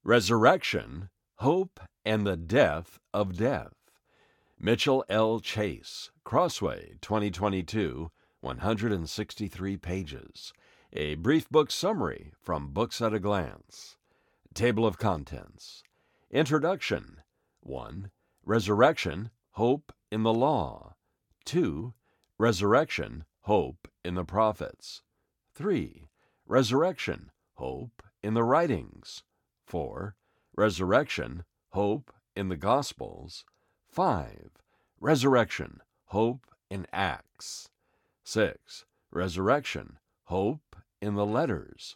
Resurrection, Hope, and the Death of Death. Mitchell L. Chase, Crossway, 2022, 163 pages. A brief book summary from Books at a Glance. Table of Contents. Introduction. 1. Resurrection, Hope in the Law. 2. Resurrection, Hope in the Prophets. 3. Resurrection, Hope in the Writings. 4. Resurrection, Hope in the Gospels. 5. Resurrection, Hope in Acts. 6. Resurrection, Hope in the Letters.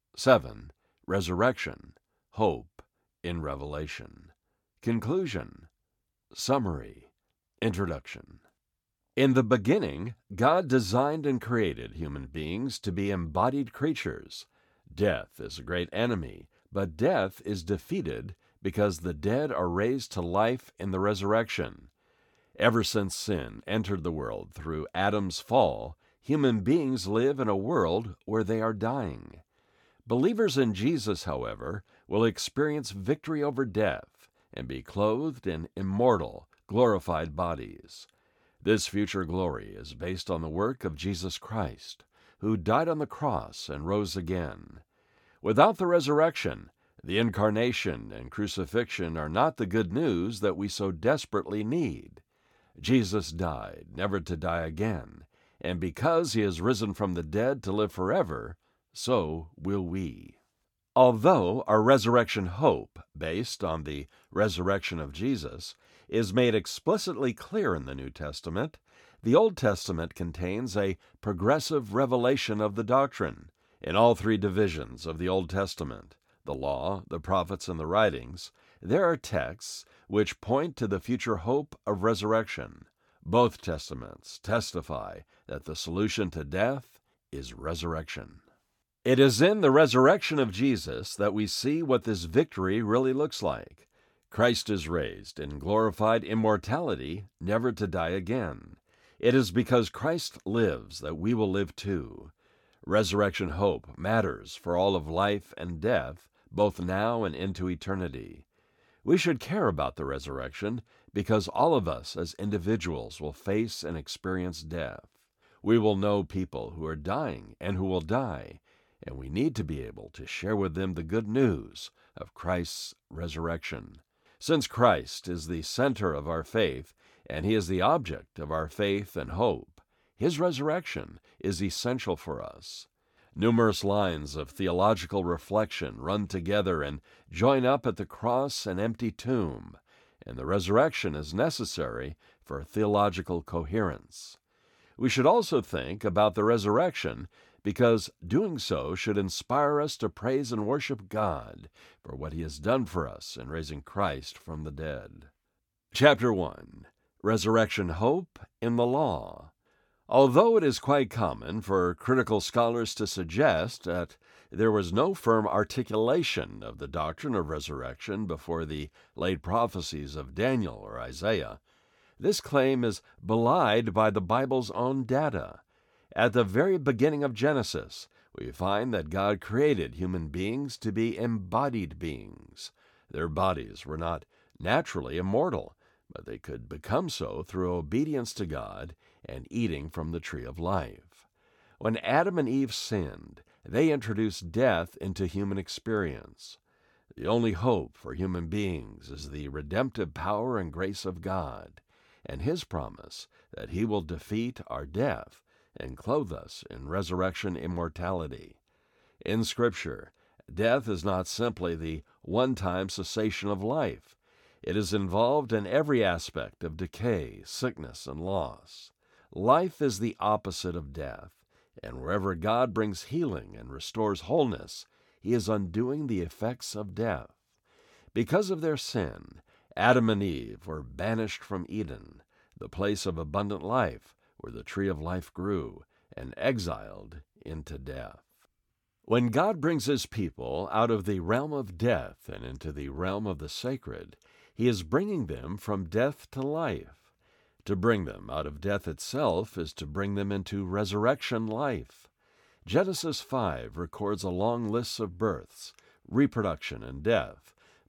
7. Resurrection, Hope in Revelation. Conclusion. Summary. Introduction. In the beginning, God designed and created human beings to be embodied creatures. Death is a great enemy, but death is defeated because the dead are raised to life in the resurrection. Ever since sin entered the world through Adam's fall, human beings live in a world where they are dying. Believers in Jesus, however, will experience victory over death and be clothed in immortal, glorified bodies. This future glory is based on the work of Jesus Christ, who died on the cross and rose again. Without the resurrection, the incarnation and crucifixion are not the good news that we so desperately need. Jesus died, never to die again, and because he is risen from the dead to live forever, so will we. Although our resurrection hope, based on the resurrection of Jesus, is made explicitly clear in the New Testament, the Old Testament contains a progressive revelation of the doctrine. In all three divisions of the Old Testament, the Law, the Prophets, and the Writings, there are texts which point to the future hope of resurrection. Both Testaments testify that the solution to death is resurrection. It is in the resurrection of Jesus that we see what this victory really looks like. Christ is raised in glorified immortality, never to die again. It is because Christ lives that we will live too. Resurrection hope matters for all of life and death, both now and into eternity. We should care about the resurrection because all of us as individuals will face and experience death. We will know people who are dying and who will die, and we need to be able to share with them the good news of Christ's resurrection. Since Christ is the center of our faith, and he is the object of our faith and hope, his resurrection is essential for us. Numerous lines of theological reflection run together and join up at the cross and empty tomb, and the resurrection is necessary for theological coherence. We should also think about the resurrection because doing so should inspire us to praise and worship God for what he has done for us in raising Christ from the dead. Chapter 1. Resurrection Hope in the Law. Although it is quite common for critical scholars to suggest that there was no firm articulation of the doctrine of resurrection before the late prophecies of Daniel or Isaiah, this claim is belied by the Bible's own data. At the very beginning of Genesis, we find that God created human beings to be embodied beings. Their bodies were not naturally immortal, but they could become so through obedience to God and eating from the tree of life. When Adam and Eve sinned, they introduced death into human experience. The only hope for human beings is the redemptive power and grace of God, and his promise that he will defeat our death and clothe us in resurrection immortality. In Scripture, death is not simply the one-time cessation of life. It is involved in every aspect of decay, sickness, and loss. Life is the opposite of death, and wherever God brings healing and restores wholeness, he is undoing the effects of death. Because of their sin, Adam and Eve were banished from Eden, the place of abundant life where the tree of life grew, and exiled into death. When God brings his people out of the realm of death and into the realm of the sacred, he is bringing them from death to life. To bring them out of death itself is to bring them into resurrection life. Genesis 5 records a long list of births, reproduction, and death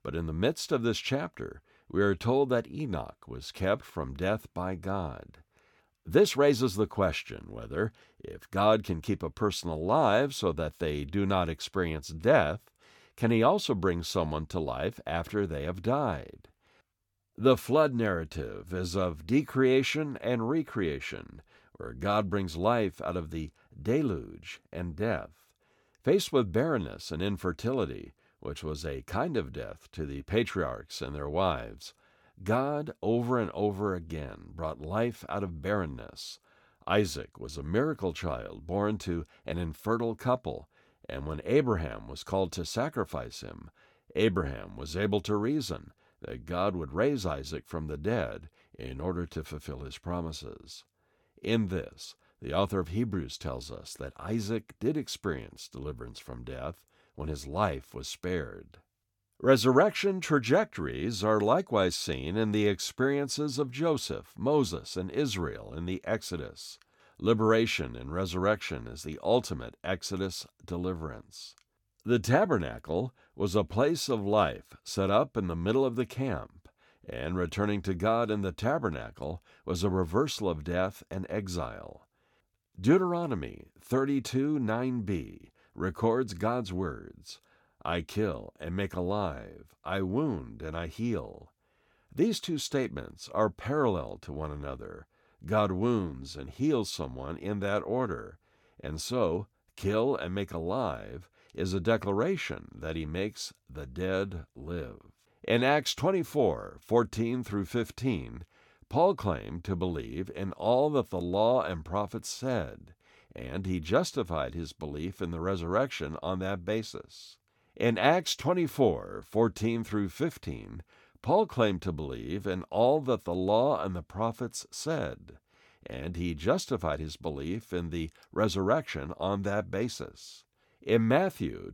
But in the midst of this chapter, we are told that Enoch was kept from death by God. This raises the question whether, if God can keep a person alive so that they do not experience death, can he also bring someone to life after they have died? The flood narrative is of decreation and recreation, where God brings life out of the deluge and death. Faced with barrenness and infertility, which was a kind of death to the patriarchs and their wives, God over and over again brought life out of barrenness. Isaac was a miracle child born to an infertile couple, and when Abraham was called to sacrifice him, Abraham was able to reason that God would raise Isaac from the dead in order to fulfill his promises. In this, the author of Hebrews tells us that Isaac did experience deliverance from death when his life was spared. Resurrection trajectories are likewise seen in the experiences of Joseph, Moses, and Israel in the Exodus. Liberation and resurrection is the ultimate Exodus deliverance. The tabernacle was a place of life set up in the middle of the camp, and returning to God in the tabernacle was a reversal of death and exile. Deuteronomy 32:9b records God's words, "I kill and make alive, I wound and I heal." These two statements are parallel to one another. God wounds and heals someone in that order, and so kill and make alive is a declaration that he makes the dead live. In Acts 24:14-15, Paul claimed to believe in all that the law and prophets said, and he justified his belief in the resurrection on that basis. In Acts 24:14-15, Paul claimed to believe in all that the law and the prophets said, and he justified his belief in the resurrection on that basis. In Matthew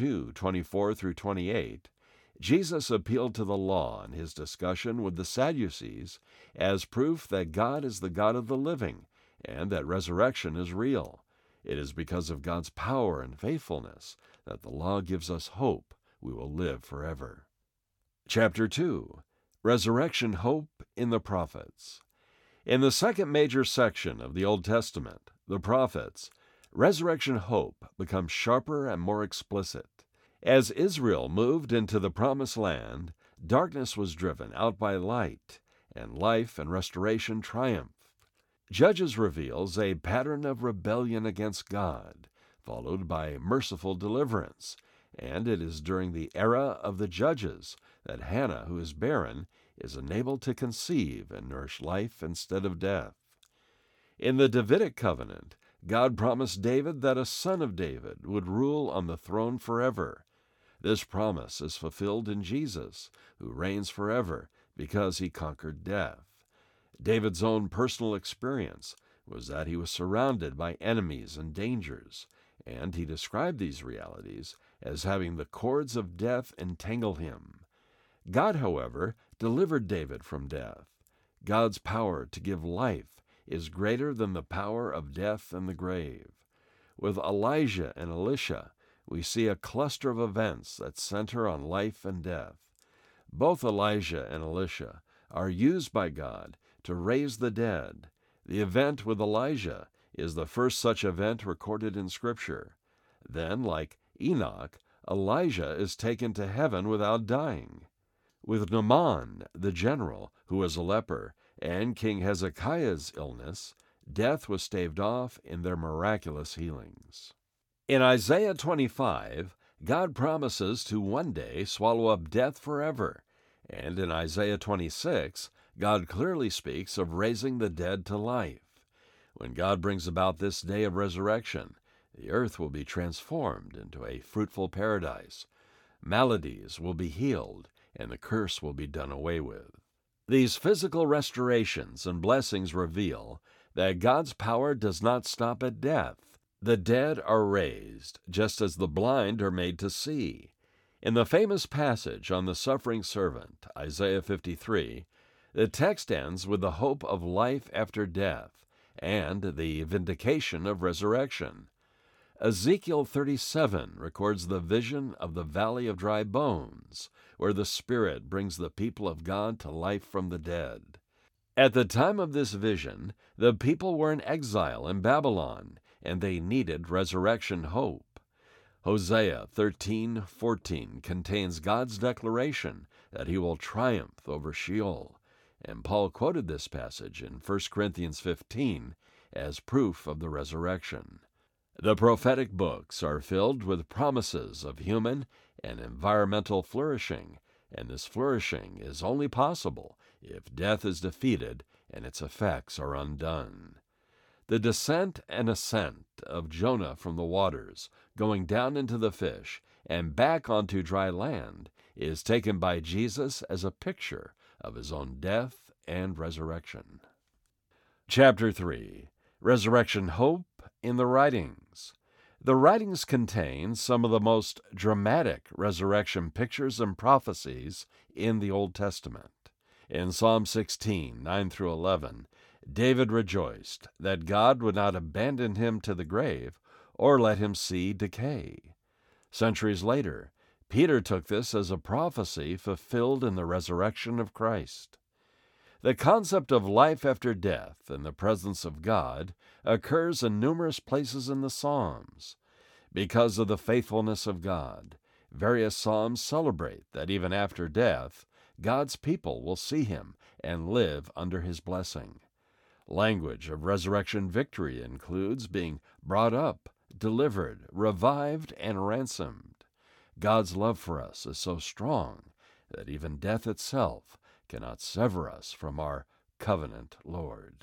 22:24-28, Jesus appealed to the law in his discussion with the Sadducees as proof that God is the God of the living and that resurrection is real. It is because of God's power and faithfulness that the law gives us hope we will live forever. Chapter 2. Resurrection Hope in the Prophets. In the second major section of the Old Testament, the prophets, resurrection hope becomes sharper and more explicit. As Israel moved into the Promised Land, darkness was driven out by light, and life and restoration triumphed. Judges reveals a pattern of rebellion against God, followed by merciful deliverance, and it is during the era of the Judges that Hannah, who is barren, is enabled to conceive and nourish life instead of death. In the Davidic covenant, God promised David that a son of David would rule on the throne forever. This promise is fulfilled in Jesus, who reigns forever because he conquered death. David's own personal experience was that he was surrounded by enemies and dangers, and he described these realities as having the cords of death entangle him. God, however, delivered David from death. God's power to give life is greater than the power of death and the grave. With Elijah and Elisha, we see a cluster of events that center on life and death. Both Elijah and Elisha are used by God to raise the dead. The event with Elijah is the first such event recorded in Scripture. Then, like Enoch, Elijah is taken to heaven without dying. With Naaman, the general, who was a leper, and King Hezekiah's illness, death was staved off in their miraculous healings. In Isaiah 25, God promises to one day swallow up death forever, and in Isaiah 26, God clearly speaks of raising the dead to life. When God brings about this day of resurrection, the earth will be transformed into a fruitful paradise. Maladies will be healed, and the curse will be done away with. These physical restorations and blessings reveal that God's power does not stop at death. The dead are raised, just as the blind are made to see. In the famous passage on the suffering servant, Isaiah 53, the text ends with the hope of life after death and the vindication of resurrection. Ezekiel 37 records the vision of the valley of dry bones, where the Spirit brings the people of God to life from the dead. At the time of this vision, the people were in exile in Babylon, and they needed resurrection hope. Hosea 13:14 contains God's declaration that he will triumph over Sheol, and Paul quoted this passage in 1 Corinthians 15 as proof of the resurrection. The prophetic books are filled with promises of human and environmental flourishing, and this flourishing is only possible if death is defeated and its effects are undone. The descent and ascent of Jonah from the waters, going down into the fish and back onto dry land, is taken by Jesus as a picture of his own death and resurrection. Chapter 3. Resurrection Hope in the Writings. The writings contain some of the most dramatic resurrection pictures and prophecies in the Old Testament. In Psalm 16, 9 through 11, David rejoiced that God would not abandon him to the grave or let him see decay. Centuries later, Peter took this as a prophecy fulfilled in the resurrection of Christ. The concept of life after death in the presence of God occurs in numerous places in the Psalms. Because of the faithfulness of God, various Psalms celebrate that even after death, God's people will see him and live under his blessing. Language of resurrection victory includes being brought up, delivered, revived, and ransomed. God's love for us is so strong that even death itself cannot sever us from our covenant Lord.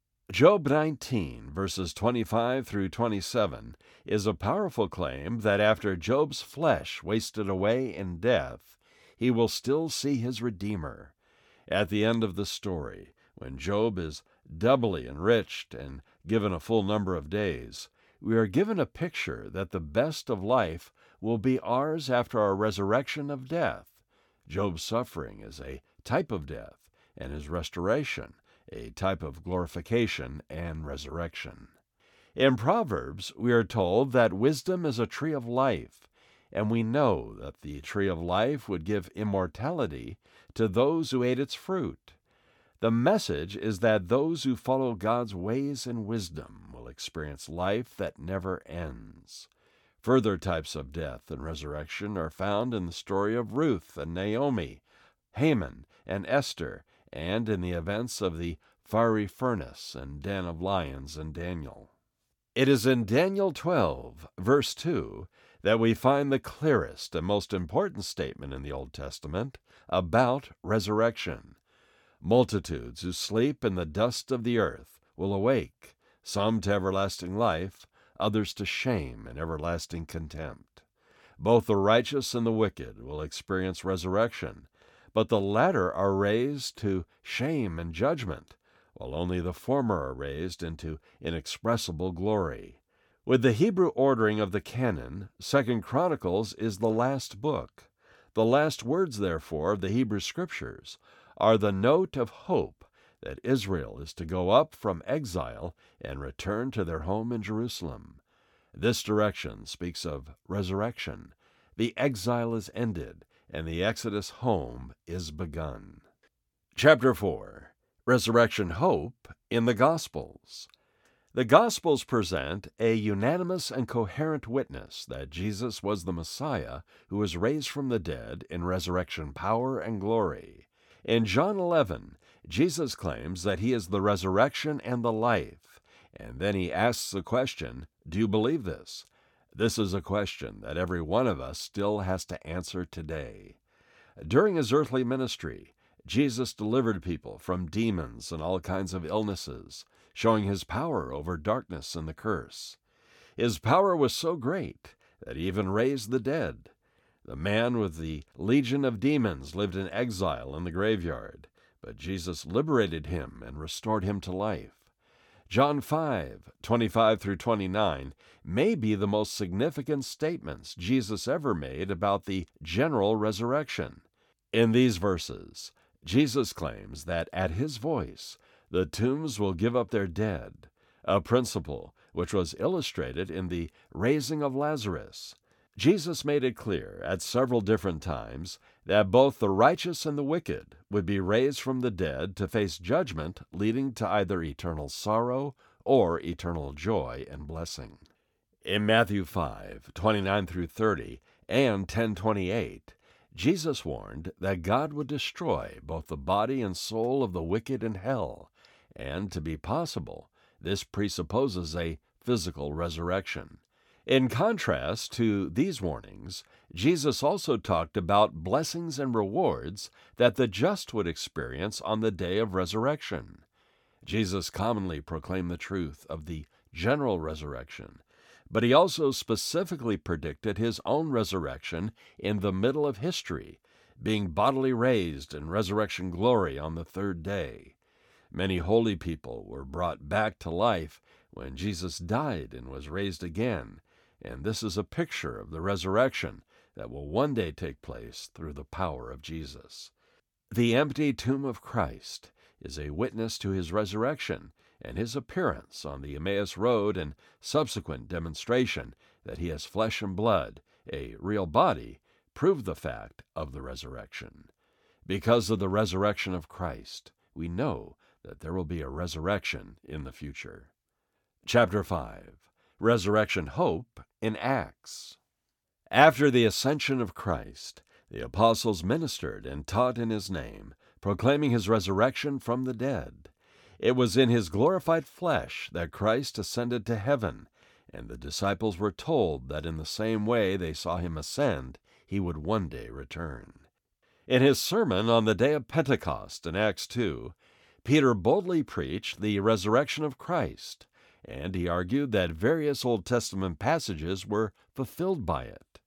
Job 19, verses 25 through 27, is a powerful claim that after Job's flesh wasted away in death, he will still see his Redeemer. At the end of the story, when Job is doubly enriched and given a full number of days, we are given a picture that the best of life will be ours after our resurrection of death. Job's suffering is a type of death, and his restoration a type of glorification and resurrection. In Proverbs, we are told that wisdom is a tree of life, and we know that the tree of life would give immortality to those who ate its fruit. The message is that those who follow God's ways and wisdom will experience life that never ends. Further types of death and resurrection are found in the story of Ruth and Naomi, Haman and Esther, and in the events of the fiery furnace and den of lions in Daniel. It is in Daniel 12, verse 2, that we find the clearest and most important statement in the Old Testament about resurrection. Multitudes who sleep in the dust of the earth will awake, some to everlasting life, others to shame and everlasting contempt. Both the righteous and the wicked will experience resurrection, but the latter are raised to shame and judgment, while only the former are raised into inexpressible glory. With the Hebrew ordering of the canon, 2 Chronicles is the last book. The last words, therefore, of the Hebrew Scriptures are the note of hope that Israel is to go up from exile and return to their home in Jerusalem. This direction speaks of resurrection. The exile is ended, and the exodus home is begun. Chapter 4. Resurrection Hope in the Gospels. The Gospels present a unanimous and coherent witness that Jesus was the Messiah who was raised from the dead in resurrection power and glory. In John 11, Jesus claims that he is the resurrection and the life, and then he asks the question, "Do you believe this?" This is a question that every one of us still has to answer today. During his earthly ministry, Jesus delivered people from demons and all kinds of illnesses, showing his power over darkness and the curse. His power was so great that he even raised the dead. The man with the legion of demons lived in exile in the graveyard, but Jesus liberated him and restored him to life. John 5, 25 through 29 may be the most significant statements Jesus ever made about the general resurrection. In these verses, Jesus claims that at his voice, the tombs will give up their dead, a principle which was illustrated in the raising of Lazarus. Jesus made it clear at several different times that both the righteous and the wicked would be raised from the dead to face judgment leading to either eternal sorrow or eternal joy and blessing. In Matthew 5:29 through 30 and 10:28, Jesus warned that God would destroy both the body and soul of the wicked in hell, and to be possible, this presupposes a physical resurrection. In contrast to these warnings, Jesus also talked about blessings and rewards that the just would experience on the day of resurrection. Jesus commonly proclaimed the truth of the general resurrection, but he also specifically predicted his own resurrection in the middle of history, being bodily raised in resurrection glory on the third day. Many holy people were brought back to life when Jesus died and was raised again, and this is a picture of the resurrection that will one day take place through the power of Jesus. The empty tomb of Christ is a witness to his resurrection, and his appearance on the Emmaus Road and subsequent demonstration that he has flesh and blood, a real body, prove the fact of the resurrection. Because of the resurrection of Christ, we know that there will be a resurrection in the future. Chapter 5. Resurrection Hope in Acts. After the ascension of Christ, the apostles ministered and taught in his name, proclaiming his resurrection from the dead. It was in his glorified flesh that Christ ascended to heaven, and the disciples were told that in the same way they saw him ascend, he would one day return. In his sermon on the day of Pentecost in Acts 2, Peter boldly preached the resurrection of Christ, and he argued that various Old Testament passages were fulfilled by it.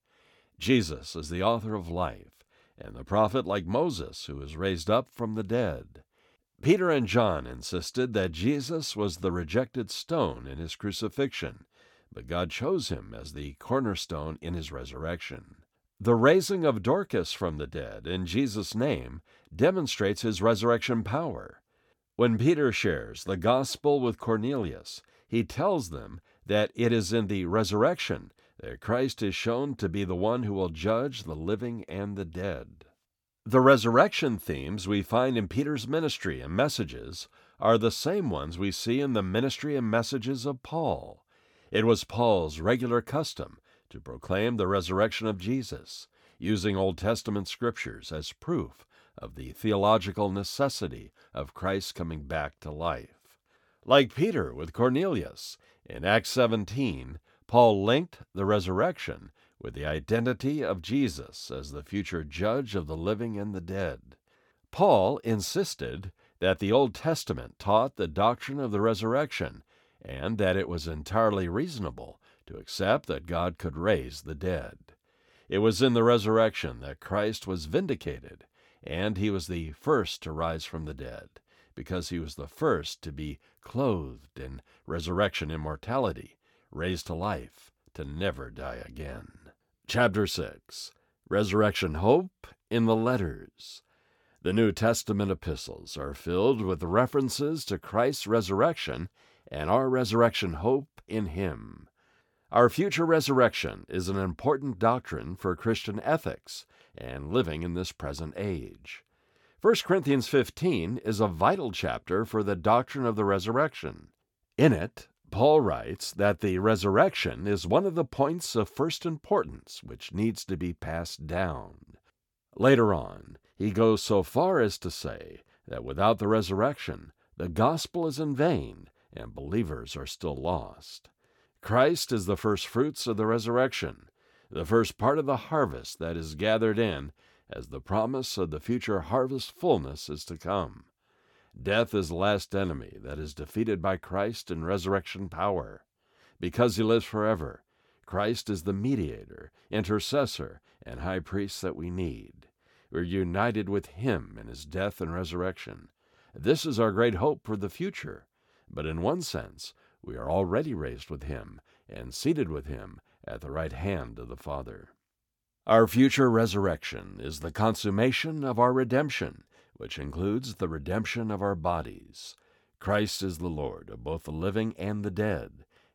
Jesus is the author of life, and the prophet like Moses who was raised up from the dead. Peter and John insisted that Jesus was the rejected stone in his crucifixion, but God chose him as the cornerstone in his resurrection. The raising of Dorcas from the dead in Jesus' name demonstrates his resurrection power. When Peter shares the gospel with Cornelius, he tells them that it is in the resurrection that Christ is shown to be the one who will judge the living and the dead. The resurrection themes we find in Peter's ministry and messages are the same ones we see in the ministry and messages of Paul. It was Paul's regular custom to proclaim the resurrection of Jesus, using Old Testament scriptures as proof of the theological necessity of Christ coming back to life. Like Peter with Cornelius, in Acts 17, Paul linked the resurrection with the identity of Jesus as the future judge of the living and the dead. Paul insisted that the Old Testament taught the doctrine of the resurrection, and that it was entirely reasonable to accept that God could raise the dead. It was in the resurrection that Christ was vindicated, and he was the first to rise from the dead, because he was the first to be clothed in resurrection immortality, raised to life, to never die again. Chapter 6. Resurrection Hope in the Letters. The New Testament epistles are filled with references to Christ's resurrection and our resurrection hope in him. Our future resurrection is an important doctrine for Christian ethics and living in this present age. 1 Corinthians 15 is a vital chapter for the doctrine of the resurrection. In it, Paul writes that the resurrection is one of the points of first importance which needs to be passed down. Later on, he goes so far as to say that without the resurrection, the gospel is in vain and believers are still lost. Christ is the first fruits of the resurrection, the first part of the harvest that is gathered in as the promise of the future harvest fullness is to come. Death is the last enemy that is defeated by Christ in resurrection power. Because he lives forever, Christ is the mediator, intercessor, and high priest that we need. We're united with him in his death and resurrection. This is our great hope for the future, but in one sense, we are already raised with him and seated with him at the right hand of the Father. Our future resurrection is the consummation of our redemption, which includes the redemption of our bodies. Christ is the Lord of both the living and the dead,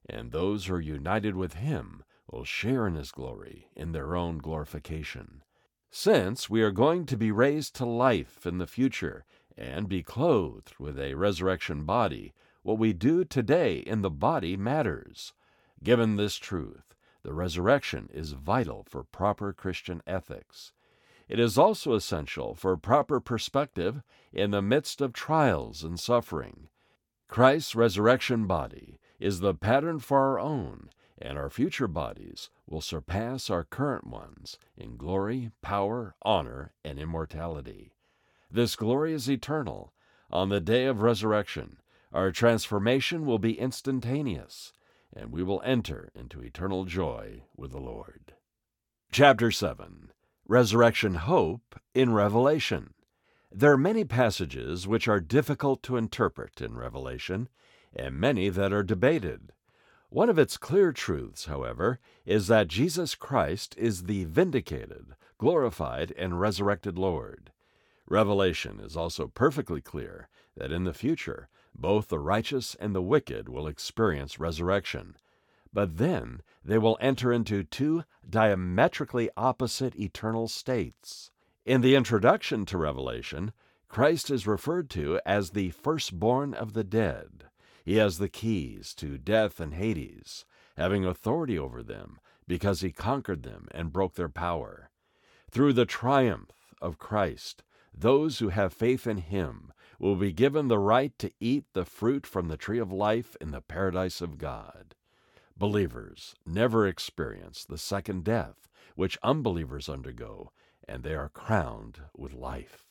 and those who are united with him will share in his glory in their own glorification. Since we are going to be raised to life in the future and be clothed with a resurrection body, what we do today in the body matters. Given this truth, the resurrection is vital for proper Christian ethics. It is also essential for proper perspective in the midst of trials and suffering. Christ's resurrection body is the pattern for our own, and our future bodies will surpass our current ones in glory, power, honor, and immortality. This glory is eternal. On the day of resurrection, our transformation will be instantaneous, and we will enter into eternal joy with the Lord. Chapter 7. Resurrection Hope in Revelation. There are many passages which are difficult to interpret in Revelation, and many that are debated. One of its clear truths, however, is that Jesus Christ is the vindicated, glorified, and resurrected Lord. Revelation is also perfectly clear that in the future, both the righteous and the wicked will experience resurrection. But then they will enter into two diametrically opposite eternal states. In the introduction to Revelation, Christ is referred to as the firstborn of the dead. He has the keys to death and Hades, having authority over them because he conquered them and broke their power. Through the triumph of Christ, those who have faith in him will be given the right to eat the fruit from the tree of life in the paradise of God. Believers never experience the second death, which unbelievers undergo, and they are crowned with life.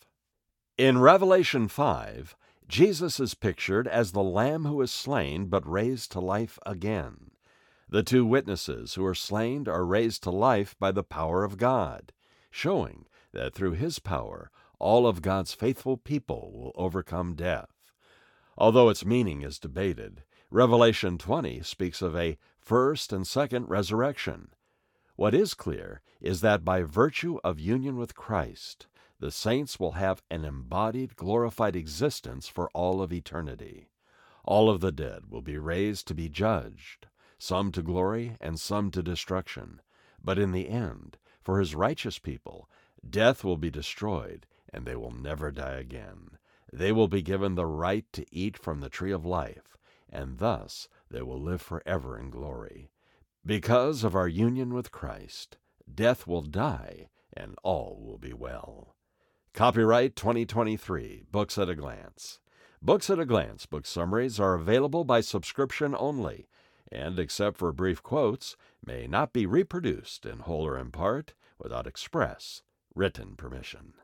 In Revelation 5, Jesus is pictured as the Lamb who is slain but raised to life again. The two witnesses who are slain are raised to life by the power of God, showing that through his power all of God's faithful people will overcome death. Although its meaning is debated, Revelation 20 speaks of a first and second resurrection. What is clear is that by virtue of union with Christ, the saints will have an embodied, glorified existence for all of eternity. All of the dead will be raised to be judged, some to glory and some to destruction. But in the end, for his righteous people, death will be destroyed, and they will never die again. They will be given the right to eat from the tree of life, and thus they will live forever in glory. Because of our union with Christ, death will die, and all will be well. Copyright 2023, Books at a Glance. Books at a Glance book summaries are available by subscription only, and except for brief quotes, may not be reproduced in whole or in part without express written permission.